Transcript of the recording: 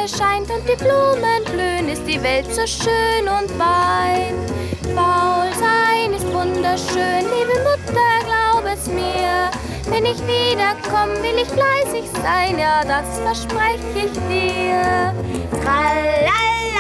scheint und die Blumen blühen, ist die Welt so schön und weit. Faul sein ist wunderschön, liebe Mutter, glaub es mir. Wenn ich wiederkomm, will ich fleißig sein, ja, das verspreche ich dir. Tralala.